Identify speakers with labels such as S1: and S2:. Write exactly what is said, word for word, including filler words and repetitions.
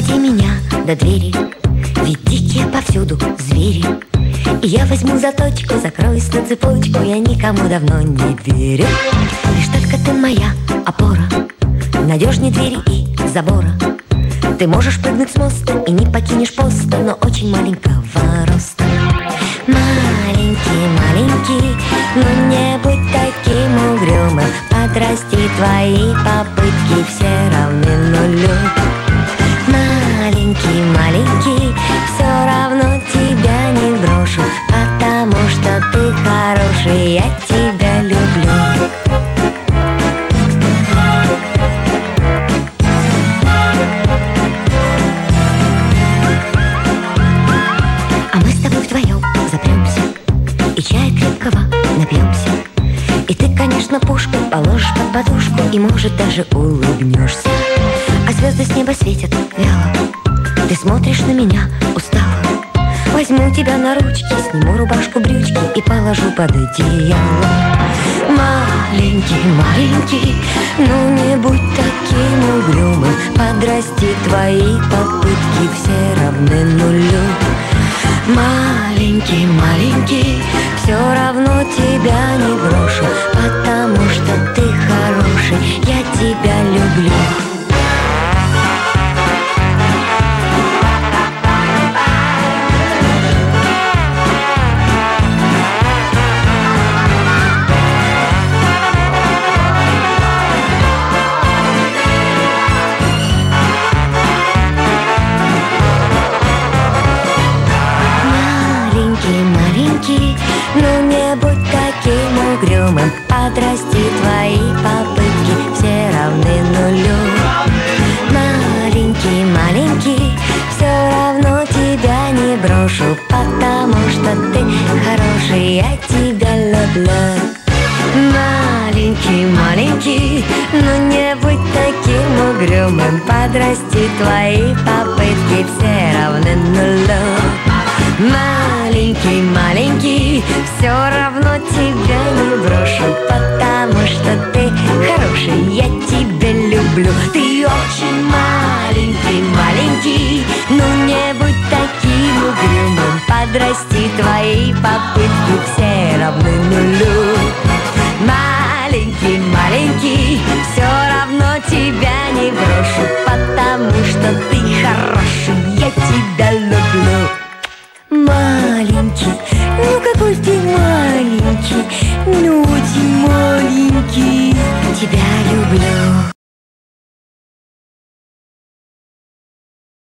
S1: Проводи меня до двери, ведь дикие повсюду звери. И я возьму заточку, закроюсь на цепочку, я никому давно не верю. Лишь только ты моя опора, надежней двери и забора. Ты можешь прыгнуть с моста и не покинешь поста, но очень маленького роста. Маленький, маленький, но не будь таким угрюмым. Подрасти, твои попытки все равны нулю. Маленький, маленький, все равно тебя не брошу, потому что ты хороший, я тебя люблю. А мы с тобой вдвоем запремся и чая крепкого напьемся. И ты, конечно, пушку положишь под подушку и, может, даже улыбнешься. А звезды с неба светят вяло, ты смотришь на меня устало. Возьму тебя на ручки, сниму рубашку, брючки и положу под одеяло. Маленький, маленький, ну не будь таким угрюмым. Подрасти, твои попытки все равны нулю. Маленький, маленький, все равно тебя не брошу, потому что ты хороший, я тебя люблю. Ну не будь таким угрюмым. Подрасти, твои попытки все равны нулю. Маленький, маленький, все равно тебя не брошу, потому что ты хороший, я тебя люблю. Маленький, маленький, ну не будь таким угрюмым. Подрасти, твои попытки все равны нулю. Маленький, маленький, все равно тебя не брошу, потому что ты хороший, я тебя люблю. Ты очень маленький, маленький, ну не будь таким угрюмым. Подрасти, твои попытки все равны нулю. Маленький, маленький, все